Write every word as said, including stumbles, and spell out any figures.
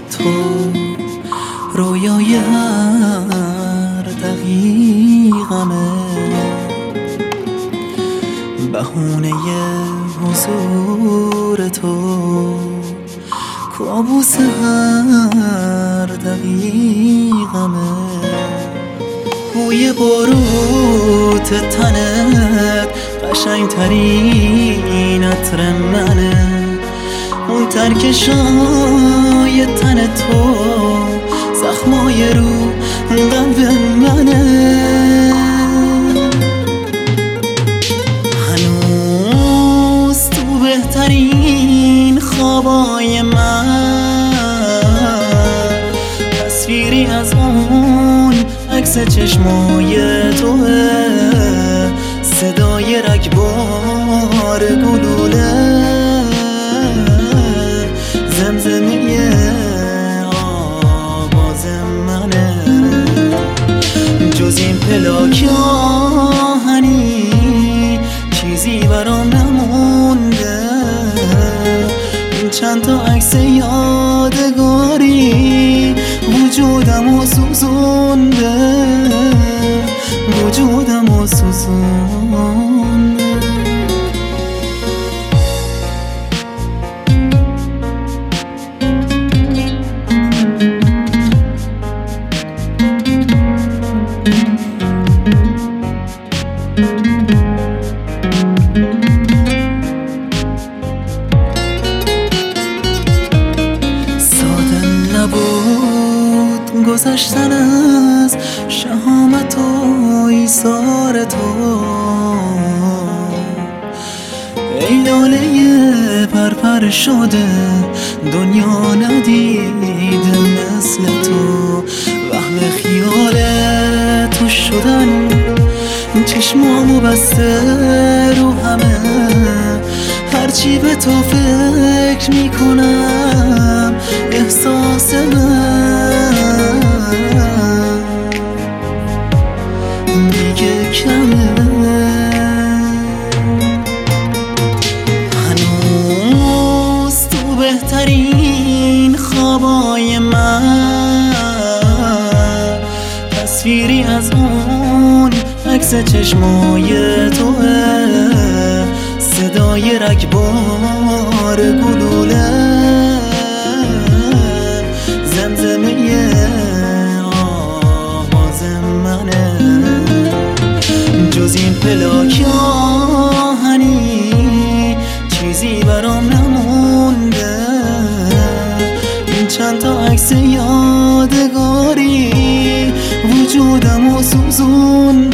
تو رویای هر دقیقمه، بهونه حضور تو کابوس هر دقیقمه. بوی باروت تنت قشنگ ترین عطر منه، اون ترکشای تن تو زخمای رو قلب منه. هنوز تو بهترین خوابای من تصویری از اون عکس چشمای توه، صدای رگبار گلوله، زمزمه آواز منه. جز این پلاک آهنی چیزی برام نمونده، این چند تا عکس یادگاری وجودمو سوزونده، وجودمو سوزونده. گذشتن از شهامت و ایثار تو، ای لاله پرپر شده دنیا ندیده مثل تو. وهم خیال تو شدن چشمامو بسته رو همه، هرچی به تو فکر میکنم احساس من دیگه کمه. هنوز تو بهترین خوابای من تصویری از اون عکس چشمای توه، صدای رگبار گلوله، زمزمه آواز منه. جز این پلاک آهنی چیزی برام نمونده، این چند تا عکس یادگاری وجودمو سوزون